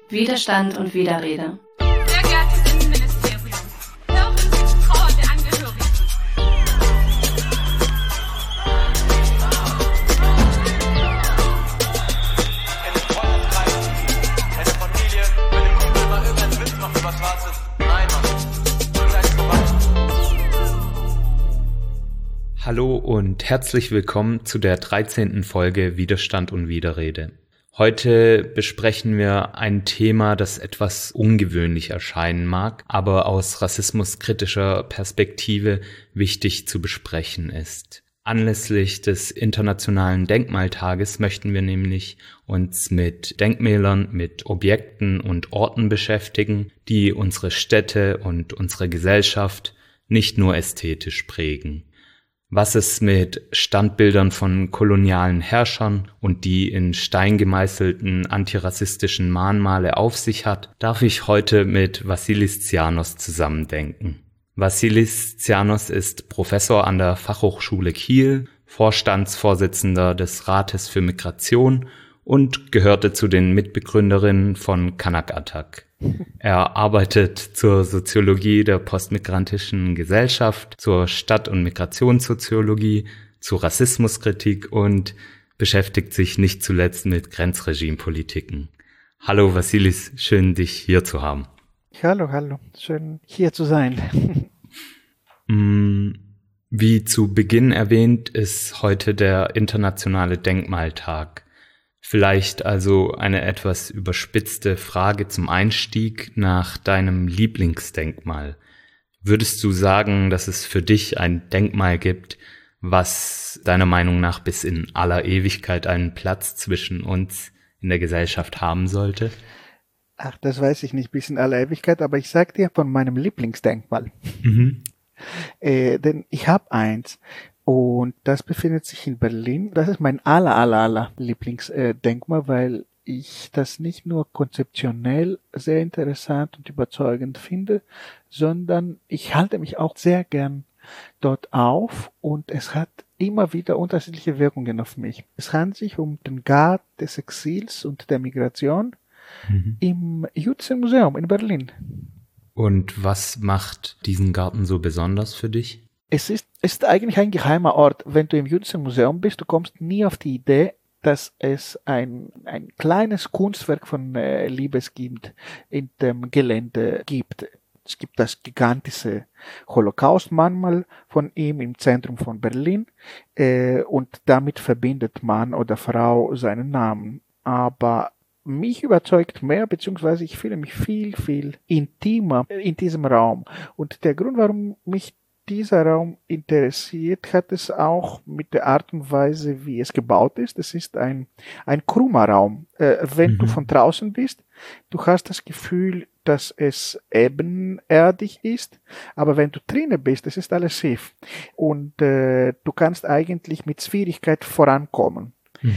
Widerstand und Widerrede. Sehr geehrtes Innenministerium, hören Sie die Trauer der Angehörigen. In den Freundeskreisen, in der Familie, wenn dem Kumpel mal irgendein Witz macht über Schwarzes. Nein, Mann, gleich vorbei. Hallo und herzlich willkommen zu der 13. Folge Widerstand und Widerrede. Heute besprechen wir ein Thema, das etwas ungewöhnlich erscheinen mag, aber aus rassismuskritischer Perspektive wichtig zu besprechen ist. Anlässlich des Internationalen Denkmaltages möchten wir nämlich uns mit Denkmälern, mit Objekten und Orten beschäftigen, die unsere Städte und unsere Gesellschaft nicht nur ästhetisch prägen. Was es mit Standbildern von kolonialen Herrschern und die in Stein gemeißelten antirassistischen Mahnmale auf sich hat, darf ich heute mit Vassilis Tsianos zusammendenken. Vassilis Tsianos ist Professor an der Fachhochschule Kiel, Vorstandsvorsitzender des Rates für Migration und gehörte zu den Mitbegründerinnen von Kanak Attack. Er arbeitet zur Soziologie der postmigrantischen Gesellschaft, zur Stadt- und Migrationssoziologie, zu Rassismuskritik und beschäftigt sich nicht zuletzt mit Grenzregimepolitiken. Hallo Vassilis, schön dich hier zu haben. Hallo, schön hier zu sein. Wie zu Beginn erwähnt, ist heute der Internationale Denkmaltag. Vielleicht also eine etwas überspitzte Frage zum Einstieg nach deinem Lieblingsdenkmal. Würdest du sagen, dass es für dich ein Denkmal gibt, was deiner Meinung nach bis in aller Ewigkeit einen Platz zwischen uns in der Gesellschaft haben sollte? Ach, das weiß ich nicht bis in aller Ewigkeit, aber ich sag dir von meinem Lieblingsdenkmal. Denn ich habe eins. Und das befindet sich in Berlin. Das ist mein aller Lieblingsdenkmal, weil ich das nicht nur konzeptionell sehr interessant und überzeugend finde, sondern ich halte mich auch sehr gern dort auf und es hat immer wieder unterschiedliche Wirkungen auf mich. Es handelt sich um den Garten des Exils und der Migration im Jüdischen Museum in Berlin. Und was macht diesen Garten so besonders für dich? Es ist eigentlich ein geheimer Ort. Wenn du im Jüdischen Museum bist, du kommst nie auf die Idee, dass es ein kleines Kunstwerk von Liebeskind in dem Gelände gibt. Es gibt das gigantische Holocaust-Mahnmal von ihm im Zentrum von Berlin und damit verbindet Mann oder Frau seinen Namen. Aber mich überzeugt mehr, beziehungsweise ich fühle mich viel intimer in diesem Raum. Und der Grund, warum mich dieser Raum interessiert, hat es auch mit der Art und Weise, wie es gebaut ist. Es ist ein krummer Raum. Wenn du von draußen bist, du hast das Gefühl, dass es ebenerdig ist, aber wenn du drinnen bist, es ist alles schief. Und du kannst eigentlich mit Schwierigkeit vorankommen.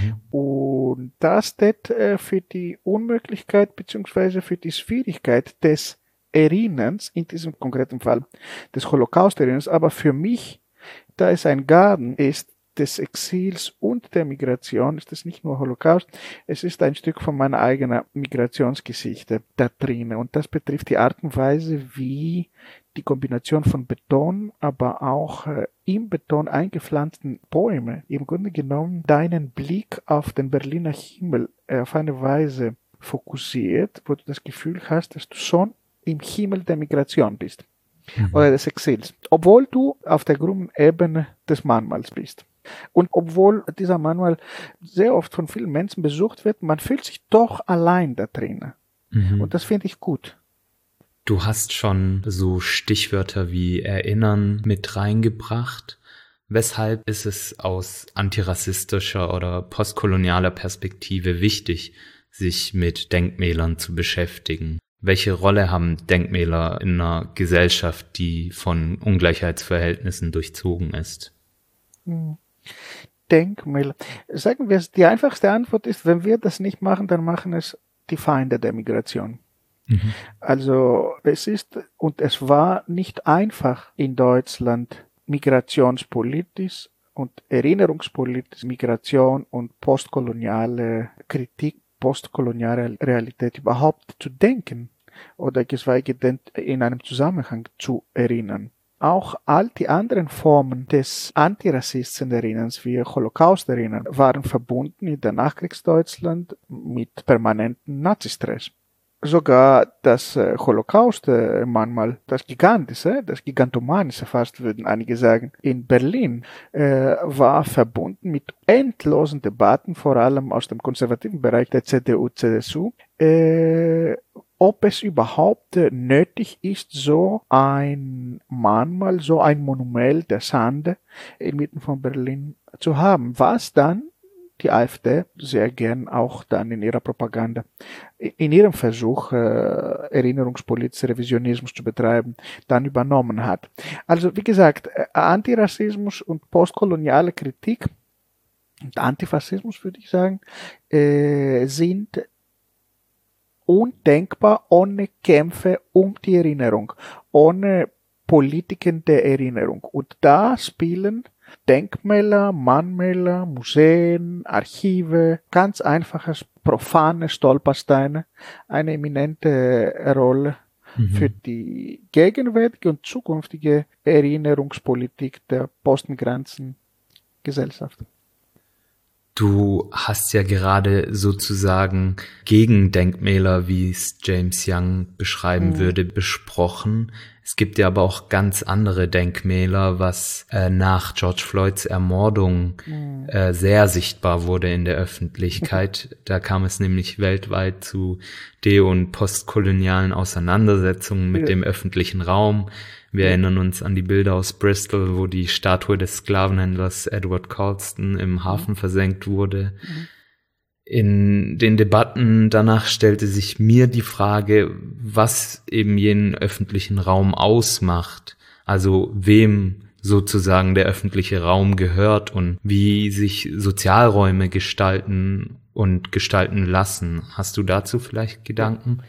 Und das steht für die Unmöglichkeit beziehungsweise für die Schwierigkeit des Erinnerns, in diesem konkreten Fall des Holocaust-Erinnerns, aber für mich, da es ein Garten ist des Exils und der Migration, ist es nicht nur Holocaust, es ist ein Stück von meiner eigenen Migrationsgeschichte da drin und das betrifft die Art und Weise, wie die Kombination von Beton, aber auch im Beton eingepflanzten Bäume im Grunde genommen deinen Blick auf den Berliner Himmel auf eine Weise fokussiert, wo du das Gefühl hast, dass du schon im Himmel der Migration bist oder des Exils, obwohl du auf der grünen Ebene des Mahnmals bist. Und obwohl dieser Mahnmal sehr oft von vielen Menschen besucht wird, man fühlt sich doch allein da drin. Und das finde ich gut. Du hast schon so Stichwörter wie Erinnern mit reingebracht. Weshalb ist es aus antirassistischer oder postkolonialer Perspektive wichtig, sich mit Denkmälern zu beschäftigen? Welche Rolle haben Denkmäler in einer Gesellschaft, die von Ungleichheitsverhältnissen durchzogen ist? Denkmäler. Sagen wir es, die einfachste Antwort ist, wenn wir das nicht machen, dann machen es die Feinde der Migration. Also es ist und es war nicht einfach in Deutschland migrationspolitisch und erinnerungspolitisch Migration und postkoloniale Kritik postkoloniale Realität überhaupt zu denken oder geschweige denn in einem Zusammenhang zu erinnern. Auch all die anderen Formen des Antirassisten-Erinnerns wie Holocaust-Erinnern waren verbunden in der Nachkriegsdeutschland mit permanentem Nazistress. Sogar das Holocaust, manchmal das Gigantische, das Gigantomanische fast, würden einige sagen, in Berlin, war verbunden mit endlosen Debatten, vor allem aus dem konservativen Bereich der CDU, CSU, ob es überhaupt nötig ist, manchmal so ein Monument der Schande inmitten von Berlin zu haben, was dann die AfD sehr gern auch dann in ihrer Propaganda, in ihrem Versuch, erinnerungspolitischer Revisionismus zu betreiben, dann übernommen hat. Also, wie gesagt, Antirassismus und postkoloniale Kritik und Antifaschismus, würde ich sagen, sind undenkbar ohne Kämpfe um die Erinnerung, ohne Politiken der Erinnerung. Und da spielen Denkmäler, Mahnmäler, Museen, Archive, ganz einfaches, profane Stolpersteine eine eminente Rolle für die gegenwärtige und zukünftige Erinnerungspolitik der Postmigrantengesellschaft. Du hast ja gerade sozusagen Gegendenkmäler, wie es James Young beschreiben würde, besprochen. Es gibt ja aber auch ganz andere Denkmäler, was nach George Floyds Ermordung sehr sichtbar wurde in der Öffentlichkeit. Da kam es nämlich weltweit zu deo- und postkolonialen Auseinandersetzungen mit dem öffentlichen Raum. Wir erinnern uns an die Bilder aus Bristol, wo die Statue des Sklavenhändlers Edward Colston im Hafen versenkt wurde. In den Debatten danach stellte sich mir die Frage, was eben jenen öffentlichen Raum ausmacht, also wem sozusagen der öffentliche Raum gehört und wie sich Sozialräume gestalten und gestalten lassen. Hast du dazu vielleicht Gedanken?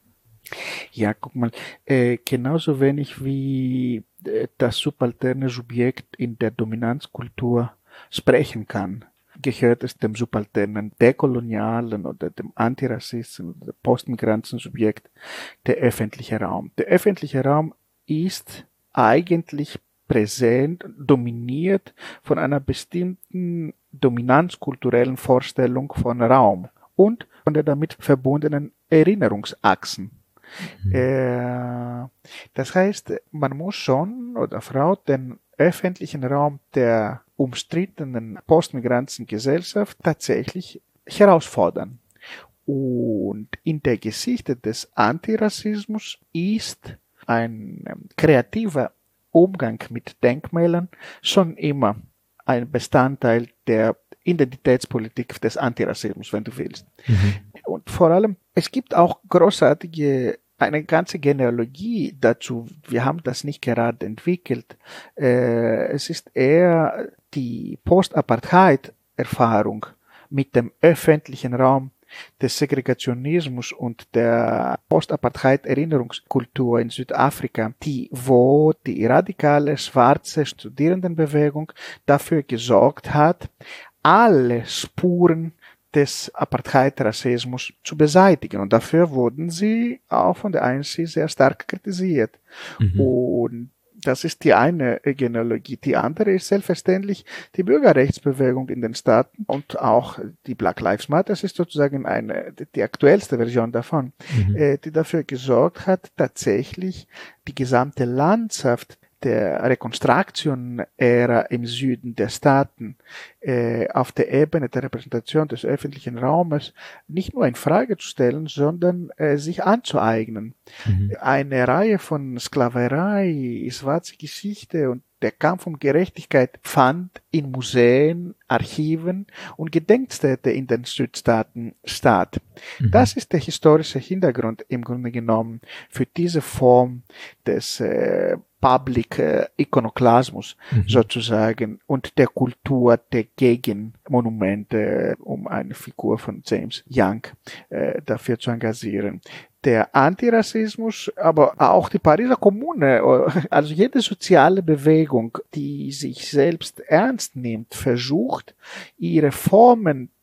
Ja, guck mal, genauso wenig wie das subalterne Subjekt in der Dominanzkultur sprechen kann, gehört es dem subalternen dekolonialen oder dem Antirassisten oder Postmigranten-Subjekt der öffentliche Raum. Der öffentliche Raum ist eigentlich präsent, dominiert von einer bestimmten dominanzkulturellen Vorstellung von Raum und von der damit verbundenen Erinnerungsachsen. Das heißt, man muss schon oder Frau den öffentlichen Raum der umstrittenen Postmigrantengesellschaft tatsächlich herausfordern. Und in der Geschichte des Antirassismus ist ein kreativer Umgang mit Denkmälern schon immer ein Bestandteil der Identitätspolitik des Antirassismus, wenn du willst. Und vor allem, es gibt auch eine ganze Genealogie dazu. Wir haben das nicht gerade entwickelt. Es ist eher die Post-Apartheid-Erfahrung mit dem öffentlichen Raum des Segregationismus und der Post-Apartheid-Erinnerungskultur in Südafrika, wo die radikale schwarze Studierendenbewegung dafür gesorgt hat, alle Spuren des Apartheid-Rassismus zu beseitigen. Und dafür wurden sie auch von der ANC sehr stark kritisiert. Und das ist die eine Genealogie. Die andere ist selbstverständlich die Bürgerrechtsbewegung in den Staaten und auch die Black Lives Matter. Das ist sozusagen die aktuellste Version davon, die dafür gesorgt hat, tatsächlich die gesamte Landschaft der Reconstruction-Ära im Süden der Staaten auf der Ebene der Repräsentation des öffentlichen Raumes nicht nur in Frage zu stellen, sondern sich anzueignen. Eine Reihe von Sklaverei, schwarze Geschichte und der Kampf um Gerechtigkeit fand in Museen, Archiven und Gedenkstätten in den Südstaaten statt. Das ist der historische Hintergrund im Grunde genommen für diese Form des Public Ikonoklasmus sozusagen und der Kultur der Gegenmonumente, um eine Figur von James Young dafür zu engagieren. Der Antirassismus, aber auch die Pariser Kommune, also jede soziale Bewegung, die sich selbst ernst nimmt, versucht, ihre Formen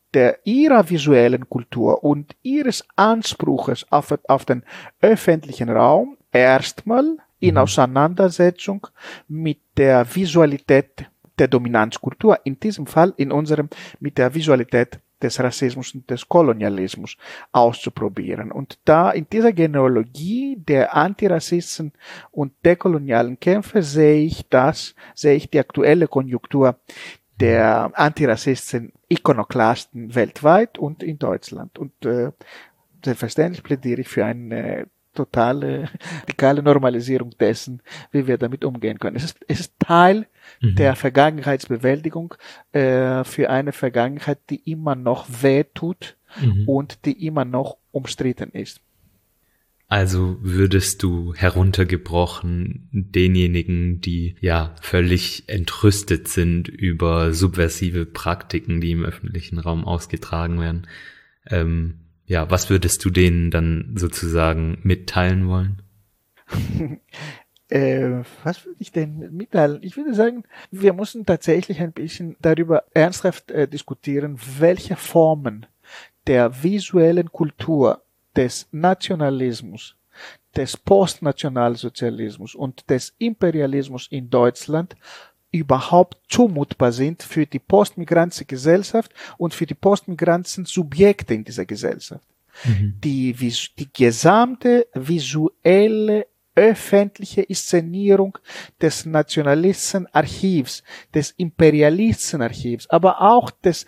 ihrer visuellen Kultur und ihres Anspruches auf den öffentlichen Raum erstmal in Auseinandersetzung mit der Visualität der Dominanzkultur, in diesem Fall mit der Visualität des Rassismus und des Kolonialismus auszuprobieren. Und da in dieser Genealogie der Antirassisten und dekolonialen Kämpfe sehe ich die aktuelle Konjunktur der Antirassisten, Ikonoklasten weltweit und in Deutschland. Und selbstverständlich plädiere ich für eine totale, radikale Normalisierung dessen, wie wir damit umgehen können. Es ist Teil der Vergangenheitsbewältigung für eine Vergangenheit, die immer noch wehtut und die immer noch umstritten ist. Also würdest du heruntergebrochen denjenigen, die ja völlig entrüstet sind über subversive Praktiken, die im öffentlichen Raum ausgetragen werden, was würdest du denen dann sozusagen mitteilen wollen? Was würde ich denn mitteilen? Ich würde sagen, wir müssen tatsächlich ein bisschen darüber ernsthaft diskutieren, welche Formen der visuellen Kultur des Nationalismus, des Postnationalsozialismus und des Imperialismus in Deutschland überhaupt zumutbar sind für die postmigrantische Gesellschaft und für die postmigranten Subjekte in dieser Gesellschaft. Die gesamte visuelle öffentliche Inszenierung des Nationalistenarchivs, des Imperialistenarchivs, aber auch des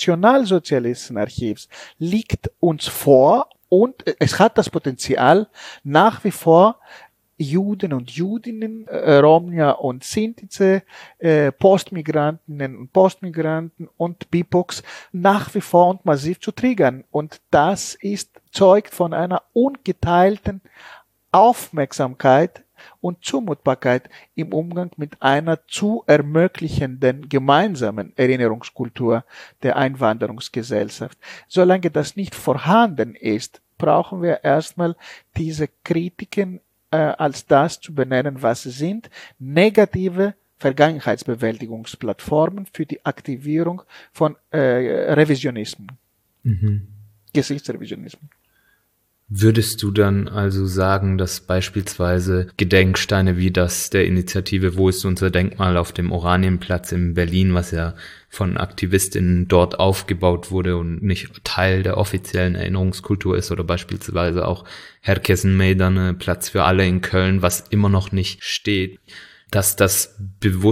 Nationalsozialistenarchivs liegt uns vor und es hat das Potenzial, nach wie vor Juden und Judinnen, Romnia und Sintize, Postmigrantinnen und Postmigranten und BIPOX nach wie vor und massiv zu triggern. Und das zeugt von einer ungeteilten Aufmerksamkeit und Zumutbarkeit im Umgang mit einer zu ermöglichenden gemeinsamen Erinnerungskultur der Einwanderungsgesellschaft. Solange das nicht vorhanden ist, brauchen wir erstmal diese Kritiken als das zu benennen, was sie sind, negative Vergangenheitsbewältigungsplattformen für die Aktivierung von Revisionismen, Geschichtsrevisionismen. Würdest du dann also sagen, dass beispielsweise Gedenksteine wie das der Initiative Wo ist unser Denkmal auf dem Oranienplatz in Berlin, was ja von Aktivistinnen dort aufgebaut wurde und nicht Teil der offiziellen Erinnerungskultur ist, oder beispielsweise auch Herkesin Meydanı, Platz für alle in Köln, was immer noch nicht steht, dass das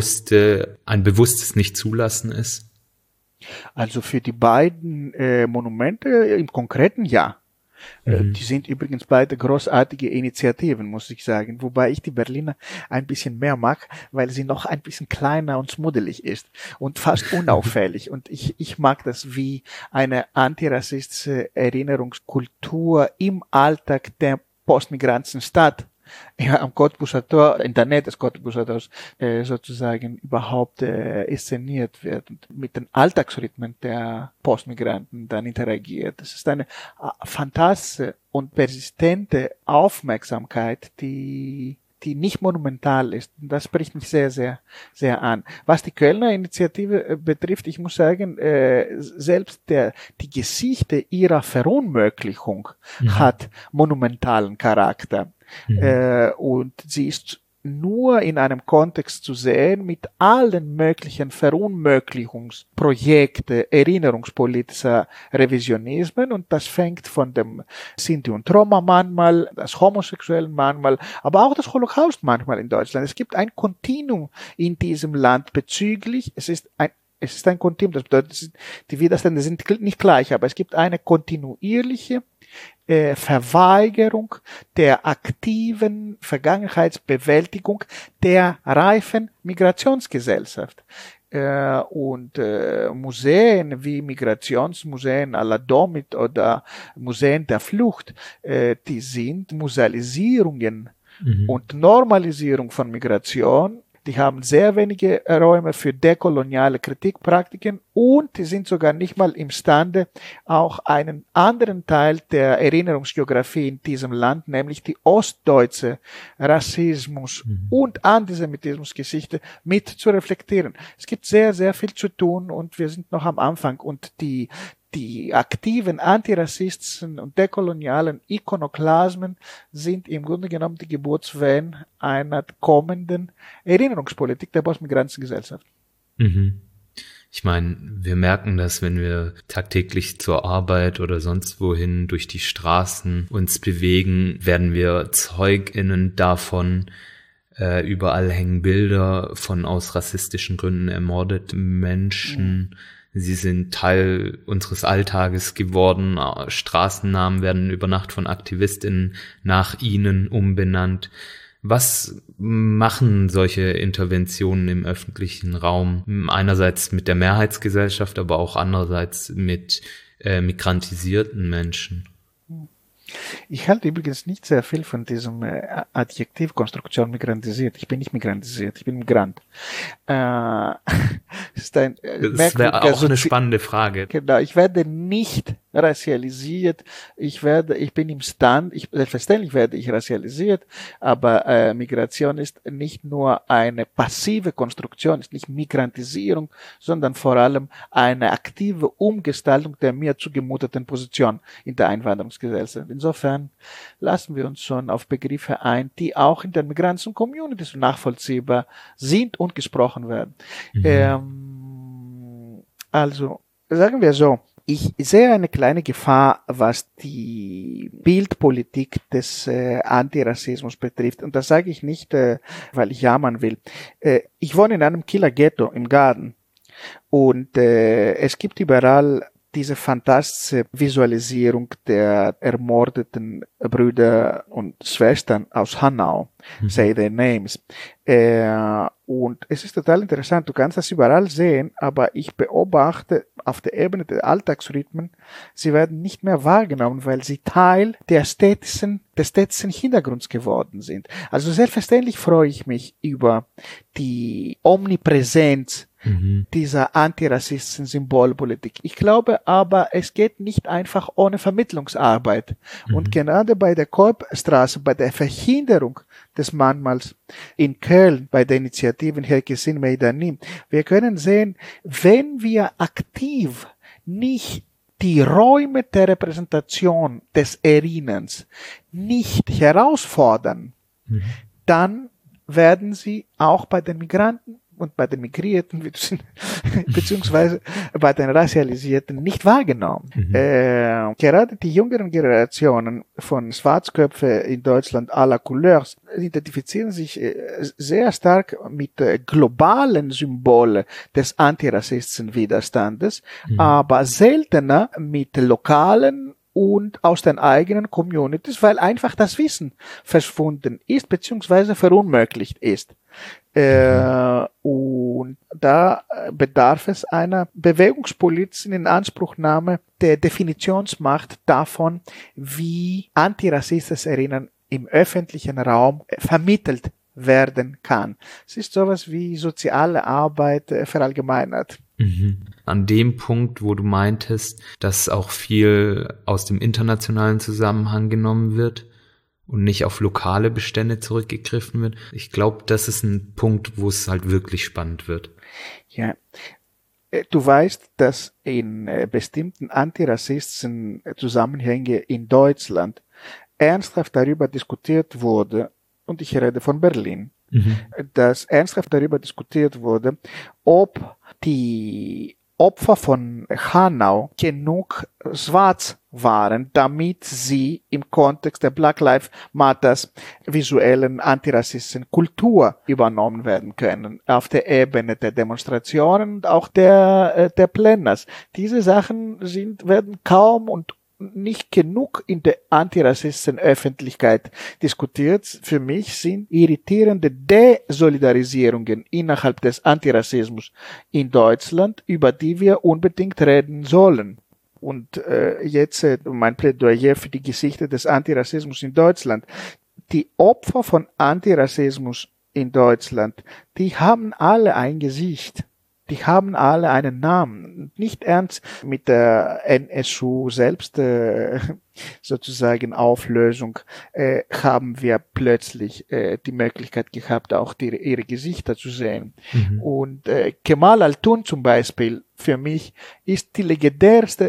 ein bewusstes Nicht-Zulassen ist? Also für die beiden Monumente im Konkreten ja. Die sind übrigens beide großartige Initiativen, muss ich sagen, wobei ich die Berliner ein bisschen mehr mag, weil sie noch ein bisschen kleiner und schmuddelig ist und fast unauffällig. Und ich mag das, wie eine antirassistische Erinnerungskultur im Alltag der postmigrantischen Stadt am Cottbuser Tor, in der Nähe des Cottbuser Tors sozusagen überhaupt inszeniert wird und mit den Alltagsrhythmen der Postmigranten dann interagiert. Das ist eine fantastische und persistente Aufmerksamkeit, die nicht monumental ist. Und das spricht mich sehr, sehr, sehr an. Was die Kölner Initiative betrifft, ich muss sagen, selbst die Geschichte ihrer Verunmöglichung hat monumentalen Charakter. Und sie ist nur in einem Kontext zu sehen mit allen möglichen Verunmöglichungsprojekten erinnerungspolitischer Revisionismen, und das fängt von dem Sinti und Roma manchmal, das Homosexuellen manchmal, aber auch das Holocaust manchmal in Deutschland. Es gibt ein Kontinuum in diesem Land bezüglich, es ist ein Kontinuum, das bedeutet, die Widerstände sind nicht gleich, aber es gibt eine kontinuierliche Verweigerung der aktiven Vergangenheitsbewältigung der reifen Migrationsgesellschaft. Und Museen wie Migrationsmuseen à la Domit oder Museen der Flucht, die sind Musealisierungen und Normalisierung von Migration. Die haben sehr wenige Räume für dekoloniale Kritikpraktiken und die sind sogar nicht mal imstande, auch einen anderen Teil der Erinnerungsgeografie in diesem Land, nämlich die ostdeutsche Rassismus- und Antisemitismusgeschichte mit zu reflektieren. Es gibt sehr, sehr viel zu tun und wir sind noch am Anfang, und die die aktiven Antirassisten und dekolonialen Ikonoklasmen sind im Grunde genommen die Geburtswehen einer kommenden Erinnerungspolitik der Postmigrantengesellschaft. Mhm. Ich meine, wir merken das, wenn wir tagtäglich zur Arbeit oder sonst wohin durch die Straßen uns bewegen, werden wir ZeugInnen davon. Überall hängen Bilder von aus rassistischen Gründen ermordeten Menschen. Sie sind Teil unseres Alltages geworden. Straßennamen werden über Nacht von AktivistInnen nach ihnen umbenannt. Was machen solche Interventionen im öffentlichen Raum? Einerseits mit der Mehrheitsgesellschaft, aber auch andererseits mit migrantisierten Menschen. Ich halte übrigens nicht sehr viel von diesem Adjektivkonstruktion migrantisiert. Ich bin nicht migrantisiert, ich bin Migrant. Das wäre auch eine spannende Frage. Genau, ich werde nicht rassialisiert. Ich bin im Stand, selbstverständlich werde ich rassialisiert, aber Migration ist nicht nur eine passive Konstruktion, ist nicht Migrantisierung, sondern vor allem eine aktive Umgestaltung der mir zugemuteten Position in der Einwanderungsgesellschaft. Insofern lassen wir uns schon auf Begriffe ein, die auch in den migrantischen Communities nachvollziehbar sind und gesprochen werden. Also, sagen wir so, ich sehe eine kleine Gefahr, was die Bildpolitik des Antirassismus betrifft. Und das sage ich nicht, weil ich jammern will. Ich wohne in einem Kieler Ghetto im Garten. Und es gibt überall diese fantastische Visualisierung der ermordeten Brüder und Schwestern aus Hanau, say their names. Und es ist total interessant, du kannst das überall sehen, aber ich beobachte auf der Ebene der Alltagsrhythmen, sie werden nicht mehr wahrgenommen, weil sie Teil des städtischen Hintergrunds geworden sind. Also selbstverständlich freue ich mich über die Omnipräsenz dieser antirassistischen Symbolpolitik. Ich glaube aber, es geht nicht einfach ohne Vermittlungsarbeit. Und gerade bei der Kolbstraße, bei der Verhinderung des Mahnmals in Köln, bei der Initiative Herkesin Meydanim, wir können sehen, wenn wir aktiv nicht die Räume der Repräsentation des Erinnerns nicht herausfordern, dann werden sie auch bei den Migranten und bei den Migrierten, beziehungsweise bei den Rassialisierten nicht wahrgenommen. Gerade die jüngeren Generationen von Schwarzköpfe in Deutschland à la Couleurs identifizieren sich sehr stark mit globalen Symbolen des antirassistischen Widerstandes, aber seltener mit lokalen und aus den eigenen Communities, weil einfach das Wissen verschwunden ist, beziehungsweise verunmöglicht ist. Und da bedarf es einer bewegungspolitischen Inanspruchnahme der Definitionsmacht davon, wie antirassistisches Erinnern im öffentlichen Raum vermittelt werden kann. Es ist sowas wie soziale Arbeit verallgemeinert. An dem Punkt, wo du meintest, dass auch viel aus dem internationalen Zusammenhang genommen wird und nicht auf lokale Bestände zurückgegriffen wird. Ich glaube, das ist ein Punkt, wo es halt wirklich spannend wird. Ja, du weißt, dass in bestimmten antirassistischen Zusammenhängen in Deutschland ernsthaft darüber diskutiert wurde, und ich rede von Berlin, dass ernsthaft darüber diskutiert wurde, ob die Opfer von Hanau genug schwarz waren, damit sie im Kontext der Black Lives Matters visuellen antirassistischen Kultur übernommen werden können, auf der Ebene der Demonstrationen und auch der Pläne. Diese Sachen werden kaum und nicht genug in der antirassistischen Öffentlichkeit diskutiert. Für mich sind irritierende Desolidarisierungen innerhalb des Antirassismus in Deutschland, über die wir unbedingt reden sollen. Und jetzt mein Plädoyer für die Geschichte des Antirassismus in Deutschland. Die Opfer von Antirassismus in Deutschland, die haben alle ein Gesicht. Die haben alle einen Namen. Nicht ernst mit der NSU selbst sozusagen Auflösung haben wir plötzlich die Möglichkeit gehabt, auch ihre Gesichter zu sehen. Und Kemal Altun zum Beispiel für mich ist die legendärste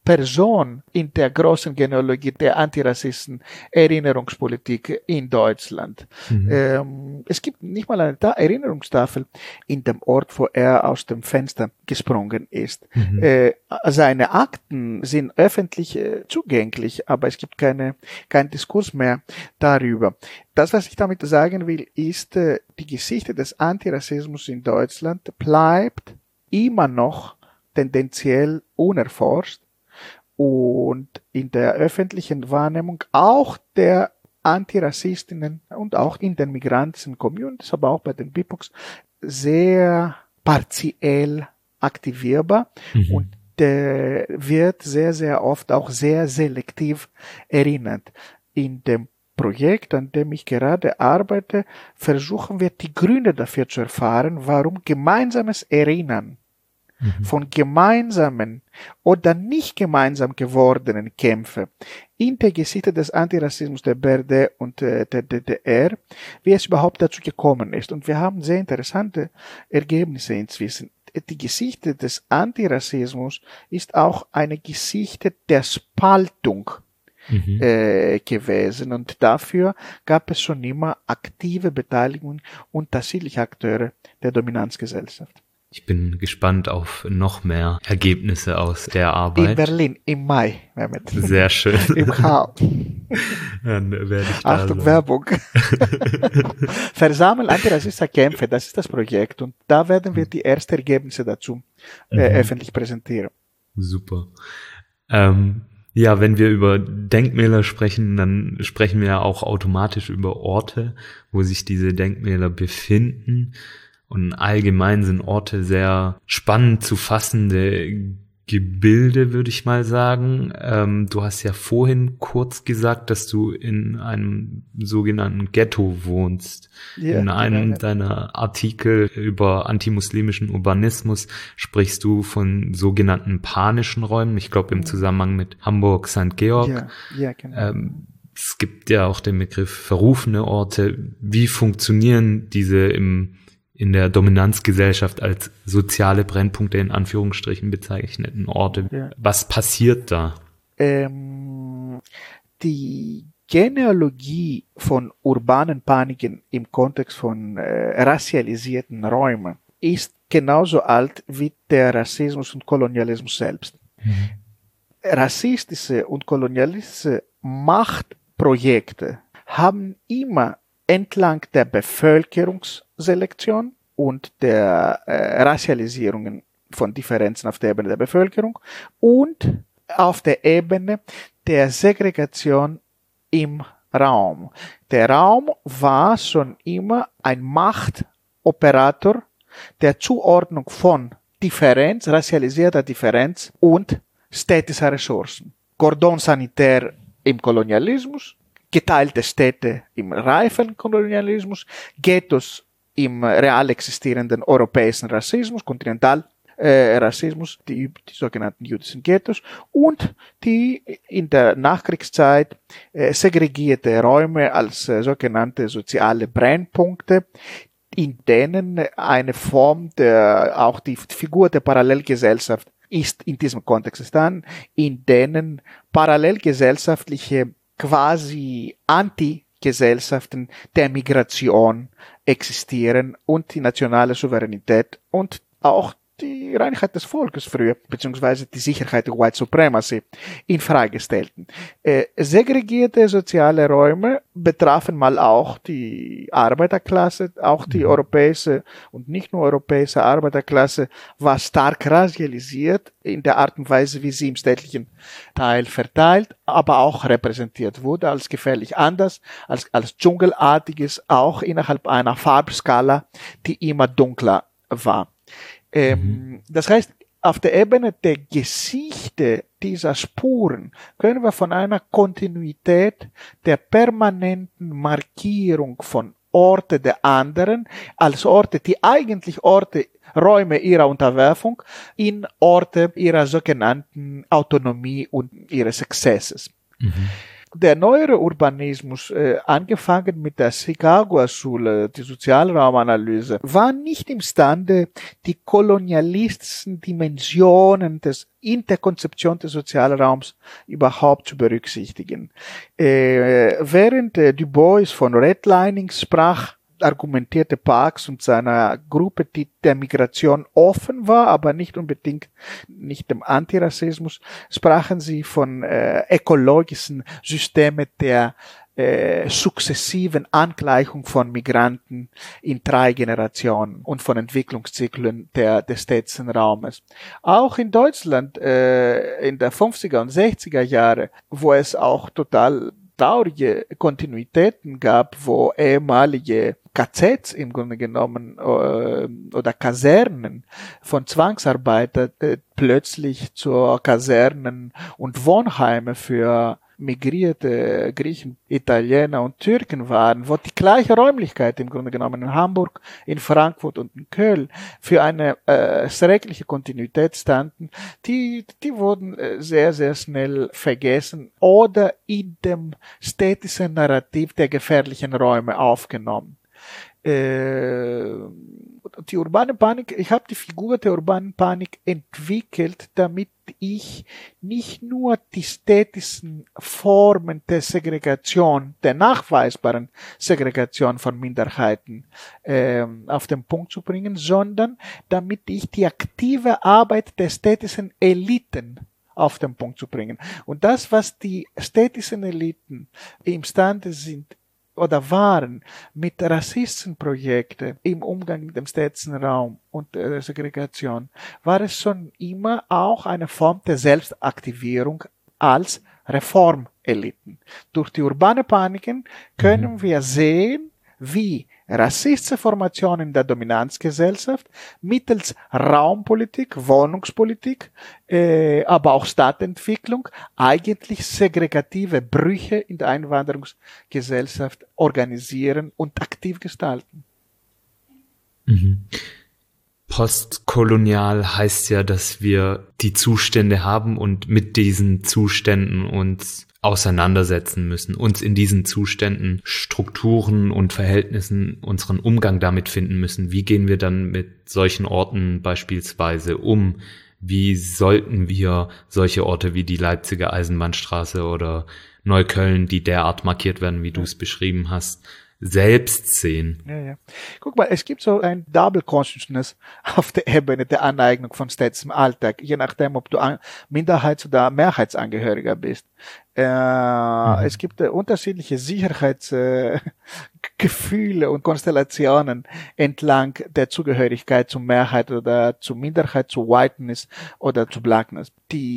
Person in der großen Genealogie der Antirassisten Erinnerungspolitik in Deutschland. Es gibt nicht mal eine Erinnerungstafel in dem Ort, wo er aus dem Fenster gesprungen ist. Seine Akten sind öffentlich zugänglich, aber es gibt keinen Diskurs mehr darüber. Das, was ich damit sagen will, ist, die Geschichte des Antirassismus in Deutschland bleibt immer noch tendenziell unerforscht und in der öffentlichen Wahrnehmung auch der Antirassistinnen und auch in den migrantischen Communities, aber auch bei den BIPOCs sehr partiell aktivierbar und wird sehr, sehr oft auch sehr selektiv erinnert. In dem Projekt, an dem ich gerade arbeite, versuchen wir die Gründe dafür zu erfahren, warum gemeinsames Erinnern von gemeinsamen oder nicht gemeinsam gewordenen Kämpfen in der Geschichte des Antirassismus der BRD und der DDR, wie es überhaupt dazu gekommen ist. Und wir haben sehr interessante Ergebnisse inzwischen. Die Geschichte des Antirassismus ist auch eine Geschichte der Spaltung gewesen. Und dafür gab es schon immer aktive Beteiligung unterschiedlicher Akteure der Dominanzgesellschaft. Ich bin gespannt auf noch mehr Ergebnisse aus der Arbeit. In Berlin, im Mai, Mehmet. Sehr schön. Im Hall. Dann werde ich da Achtung, sein. Werbung. Versammeln antirassistische Kämpfe, das ist das Projekt. Und da werden wir die ersten Ergebnisse dazu öffentlich präsentieren. Super. Ja, wenn wir über Denkmäler sprechen, dann sprechen wir ja auch automatisch über Orte, wo sich diese Denkmäler befinden. Und allgemein sind Orte sehr spannend zu fassende Gebilde, würde ich mal sagen. Du hast ja vorhin kurz gesagt, dass du in einem sogenannten Ghetto wohnst. Ja, in einem deiner Artikel über antimuslimischen Urbanismus sprichst du von sogenannten panischen Räumen. Ich glaube im Zusammenhang mit Hamburg-St. Georg. Ja, genau. Es gibt ja auch den Begriff verrufene Orte. Wie funktionieren diese in der Dominanzgesellschaft als soziale Brennpunkte in Anführungsstrichen bezeichneten Orte? Ja. Was passiert da? Die Genealogie von urbanen Paniken im Kontext von racialisierten Räumen ist genauso alt wie der Rassismus und Kolonialismus selbst. Rassistische und kolonialistische Machtprojekte haben immer entlang der Bevölkerungsselektion und der Racialisierungen von Differenzen auf der Ebene der Bevölkerung und auf der Ebene der Segregation im Raum. Der Raum war schon immer ein Machtoperator der Zuordnung von Differenz, racialisierter Differenz und städtischer Ressourcen. Cordon sanitär im Kolonialismus, geteilte Städte im reifen Kolonialismus, Ghettos im real existierenden europäischen Rassismus, Kontinentalrassismus, die sogenannten jüdischen Ghettos und die in der Nachkriegszeit segregierte Räume als sogenannte soziale Brennpunkte, in denen eine Form auch die Figur der Parallelgesellschaft ist in diesem Kontext entstanden, in denen parallelgesellschaftliche quasi Antigesellschaften der Migration existieren und die nationale Souveränität und auch die Reinheit des Volkes früher, beziehungsweise die Sicherheit der White Supremacy in Frage stellten. Segregierte soziale Räume betrafen mal auch die Arbeiterklasse, auch die europäische und nicht nur europäische Arbeiterklasse war stark racialisiert in der Art und Weise, wie sie im städtlichen Teil verteilt, aber auch repräsentiert wurde als gefährlich anders, als dschungelartiges, auch innerhalb einer Farbskala, die immer dunkler war. Das heißt, auf der Ebene der Geschichte dieser Spuren können wir von einer Kontinuität der permanenten Markierung von Orte der anderen als Orte, die eigentlich Räume ihrer Unterwerfung, in Orte ihrer sogenannten Autonomie und ihres Exzesses. Der neuere Urbanismus, angefangen mit der Chicago-Schule, die Sozialraumanalyse, war nicht imstande, die kolonialistischen Dimensionen in der Konzeption des Sozialraums überhaupt zu berücksichtigen. Während Du Bois von Redlining sprach, argumentierte Parks und seiner Gruppe, die der Migration offen war, aber nicht unbedingt nicht dem Antirassismus, sprachen sie von ökologischen Systemen der sukzessiven Angleichung von Migranten in 3 Generationen und von Entwicklungszyklen des städtischen Raumes. Auch in Deutschland in der 50er und 60er Jahre, wo es auch total traurige Kontinuitäten gab, wo ehemalige KZs im Grunde genommen oder Kasernen von Zwangsarbeitern plötzlich zur Kasernen und Wohnheime für migrierte Griechen, Italiener und Türken waren, wo die gleiche Räumlichkeit im Grunde genommen in Hamburg, in Frankfurt und in Köln für eine schreckliche Kontinuität standen, die wurden sehr, sehr schnell vergessen oder in dem städtischen Narrativ der gefährlichen Räume aufgenommen. Die urbane Panik, ich habe die Figur der urbanen Panik entwickelt, damit ich nicht nur die städtischen Formen der Segregation, der nachweisbaren Segregation von Minderheiten auf den Punkt zu bringen, sondern damit ich die aktive Arbeit der städtischen Eliten auf den Punkt zu bringen. Und das, was die städtischen Eliten imstande sind oder waren mit Rassistenprojekten im Umgang mit dem städtischen Raum und der Segregation, war es schon immer auch eine Form der Selbstaktivierung als Reformeliten. Durch die urbane Paniken können wir sehen, wie rassistische Formationen in der Dominanzgesellschaft mittels Raumpolitik, Wohnungspolitik, aber auch Stadtentwicklung eigentlich segregative Brüche in der Einwanderungsgesellschaft organisieren und aktiv gestalten. Postkolonial heißt ja, dass wir die Zustände haben und mit diesen Zuständen uns auseinandersetzen müssen, uns in diesen Zuständen Strukturen und Verhältnissen unseren Umgang damit finden müssen. Wie gehen wir dann mit solchen Orten beispielsweise um? Wie sollten wir solche Orte wie die Leipziger Eisenbahnstraße oder Neukölln, die derart markiert werden, wie du es beschrieben hast, selbst sehen? Ja. Guck mal, es gibt so ein Double Consciousness auf der Ebene der Aneignung von städtischem Alltag, je nachdem, ob du Minderheits- oder Mehrheitsangehöriger bist. Es gibt unterschiedliche Sicherheitsgefühle und Konstellationen entlang der Zugehörigkeit zur Mehrheit oder zur Minderheit, zu Whiteness oder zu Blackness.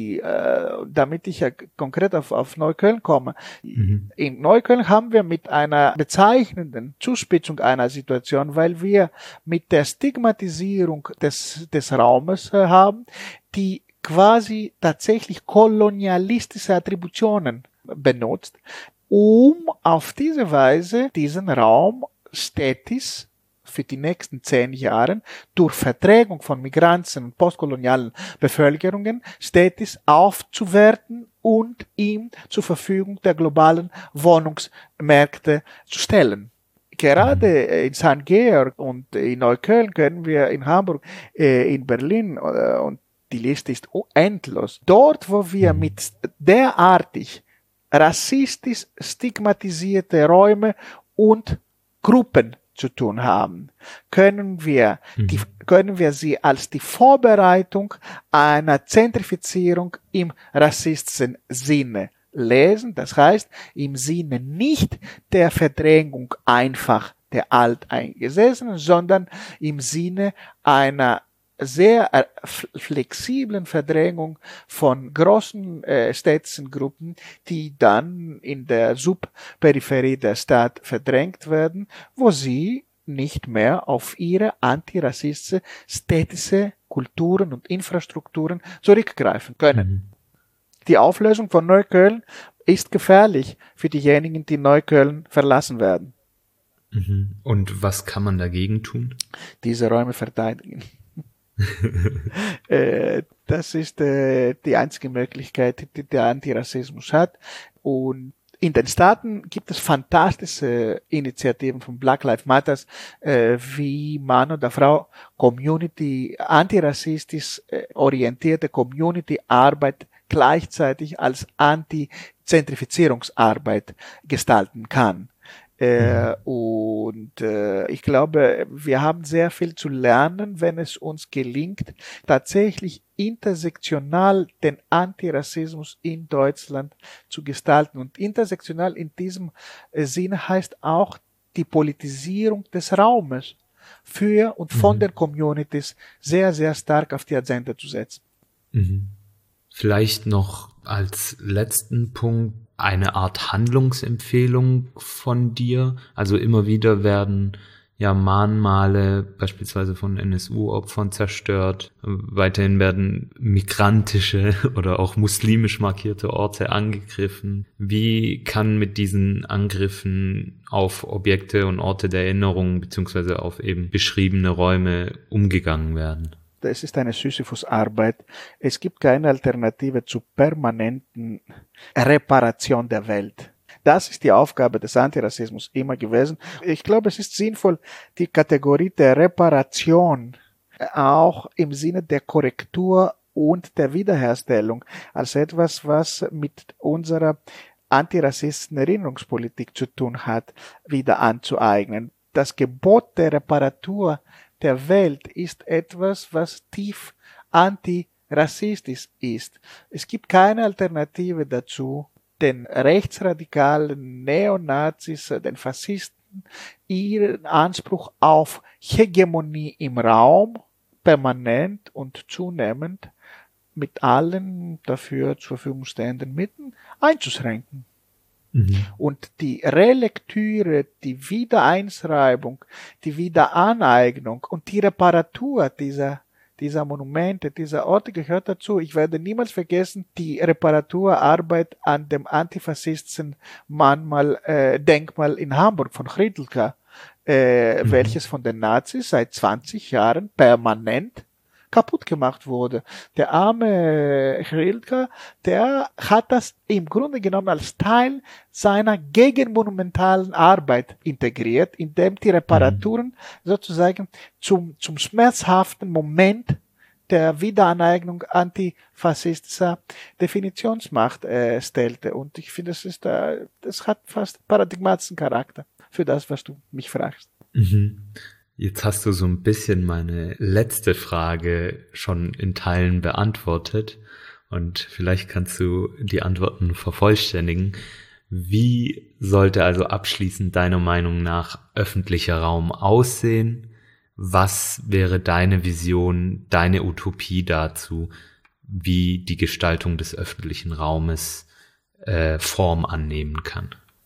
Damit ich ja konkret auf Neukölln komme. In Neukölln haben wir mit einer bezeichnenden Zuspitzung einer Situation, weil wir mit der Stigmatisierung des Raumes haben, die quasi tatsächlich kolonialistische Attributionen benutzt, um auf diese Weise diesen Raum städtisch für die nächsten 10 Jahre durch Verträgung von Migranten und postkolonialen Bevölkerungen städtisch aufzuwerten und ihm zur Verfügung der globalen Wohnungsmärkte zu stellen. Gerade in St. Georg und in Neukölln können wir in Hamburg, in Berlin und die Liste ist endlos. Dort, wo wir mit derartig rassistisch stigmatisierte Räume und Gruppen zu tun haben, können wir sie als die Vorbereitung einer Zentrifizierung im rassistischen Sinne lesen. Das heißt, im Sinne nicht der Verdrängung einfach der Alteingesessenen, sondern im Sinne einer sehr flexiblen Verdrängung von großen städtischen Gruppen, die dann in der Subperipherie der Stadt verdrängt werden, wo sie nicht mehr auf ihre antirassistische städtische Kulturen und Infrastrukturen zurückgreifen können. Die Auflösung von Neukölln ist gefährlich für diejenigen, die Neukölln verlassen werden. Und was kann man dagegen tun? Diese Räume verteidigen. Das ist die einzige Möglichkeit, die der Antirassismus hat. Und In den Staaten gibt es fantastische Initiativen von Black Lives Matter, wie Mann oder Frau Community, antirassistisch orientierte Community-Arbeit gleichzeitig als Anti-Zentrifizierungsarbeit gestalten kann. Ich glaube, wir haben sehr viel zu lernen, wenn es uns gelingt, tatsächlich intersektional den Antirassismus in Deutschland zu gestalten. Und intersektional in diesem Sinne heißt auch die Politisierung des Raumes für und von den Communities sehr, sehr stark auf die Agenda zu setzen. Vielleicht noch als letzten Punkt eine Art Handlungsempfehlung von dir. Also immer wieder werden ja Mahnmale beispielsweise von NSU-Opfern zerstört. Weiterhin werden migrantische oder auch muslimisch markierte Orte angegriffen. Wie kann mit diesen Angriffen auf Objekte und Orte der Erinnerung beziehungsweise auf eben beschriebene Räume umgegangen werden? Es ist eine Sisyphus-Arbeit. Es gibt keine Alternative zur permanenten Reparation der Welt. Das ist die Aufgabe des Antirassismus immer gewesen. Ich glaube, es ist sinnvoll, die Kategorie der Reparation auch im Sinne der Korrektur und der Wiederherstellung als etwas, was mit unserer antirassistischen Erinnerungspolitik zu tun hat, wieder anzueignen. Das Gebot der Reparatur der Welt ist etwas, was tief antirassistisch ist. Es gibt keine Alternative dazu, den rechtsradikalen Neonazis, den Faschisten, ihren Anspruch auf Hegemonie im Raum permanent und zunehmend mit allen dafür zur Verfügung stehenden Mitteln einzuschränken. Und die Relektüre, die Wiedereinschreibung, die Wiederaneignung und die Reparatur dieser Monumente, dieser Orte gehört dazu. Ich werde niemals vergessen, die Reparaturarbeit an dem antifaschistischen Denkmal in Hamburg von Chrydelka, welches von den Nazis seit 20 Jahren permanent kaputt gemacht wurde. Der arme Chrydelka, der hat das im Grunde genommen als Teil seiner gegenmonumentalen Arbeit integriert, indem die Reparaturen sozusagen zum schmerzhaften Moment der Wiederaneignung antifaschistischer Definitionsmacht stellte. Und ich finde, das hat fast paradigmatischen Charakter für das, was du mich fragst. Jetzt hast du so ein bisschen meine letzte Frage schon in Teilen beantwortet und vielleicht kannst du die Antworten vervollständigen. Wie sollte also abschließend deiner Meinung nach öffentlicher Raum aussehen? Was wäre deine Vision, deine Utopie dazu, wie die Gestaltung des öffentlichen Raumes Form annehmen kann?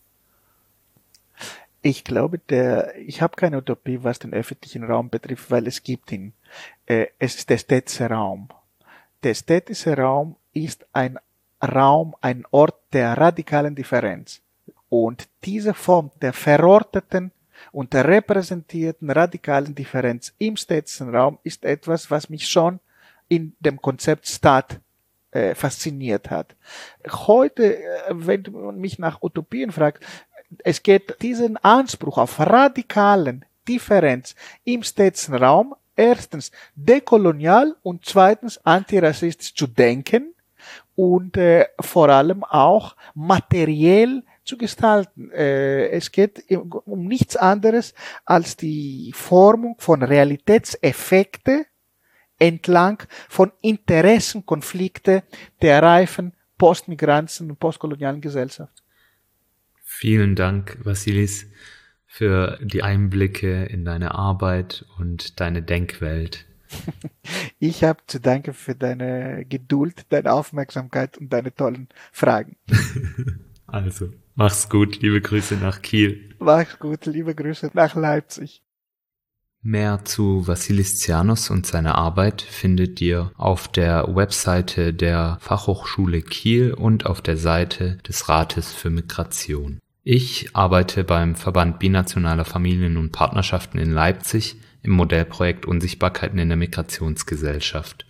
Ich glaube, ich habe keine Utopie, was den öffentlichen Raum betrifft, weil es gibt ihn. Es ist der städtische Raum. Der städtische Raum ist ein Raum, ein Ort der radikalen Differenz. Und diese Form der verorteten und der repräsentierten radikalen Differenz im städtischen Raum ist etwas, was mich schon in dem Konzept Stadt fasziniert hat. Heute, wenn du mich nach Utopien fragst, es geht diesen Anspruch auf radikalen Differenz im städtischen Raum erstens dekolonial und zweitens antirassistisch zu denken und vor allem auch materiell zu gestalten. Es geht um nichts anderes als die Formung von Realitätseffekte entlang von Interessenkonflikte der reifen postmigrantischen und postkolonialen Gesellschaft. Vielen Dank, Vassilis, für die Einblicke in deine Arbeit und deine Denkwelt. Ich habe zu danken für deine Geduld, deine Aufmerksamkeit und deine tollen Fragen. Also, mach's gut, liebe Grüße nach Kiel. Mach's gut, liebe Grüße nach Leipzig. Mehr zu Vassilis Tsianos und seiner Arbeit findet ihr auf der Webseite der Fachhochschule Kiel und auf der Seite des Rates für Migration. Ich arbeite beim Verband Binationaler Familien und Partnerschaften in Leipzig im Modellprojekt Unsichtbarkeiten in der Migrationsgesellschaft.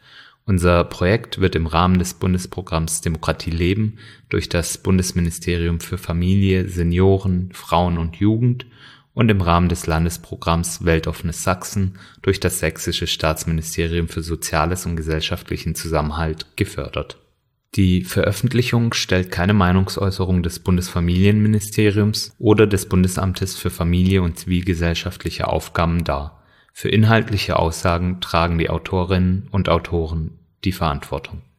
Unser Projekt wird im Rahmen des Bundesprogramms Demokratie leben durch das Bundesministerium für Familie, Senioren, Frauen und Jugend und im Rahmen des Landesprogramms Weltoffenes Sachsen durch das Sächsische Staatsministerium für Soziales und gesellschaftlichen Zusammenhalt gefördert. Die Veröffentlichung stellt keine Meinungsäußerung des Bundesfamilienministeriums oder des Bundesamtes für Familie und zivilgesellschaftliche Aufgaben dar. Für inhaltliche Aussagen tragen die Autorinnen und Autoren die Verantwortung.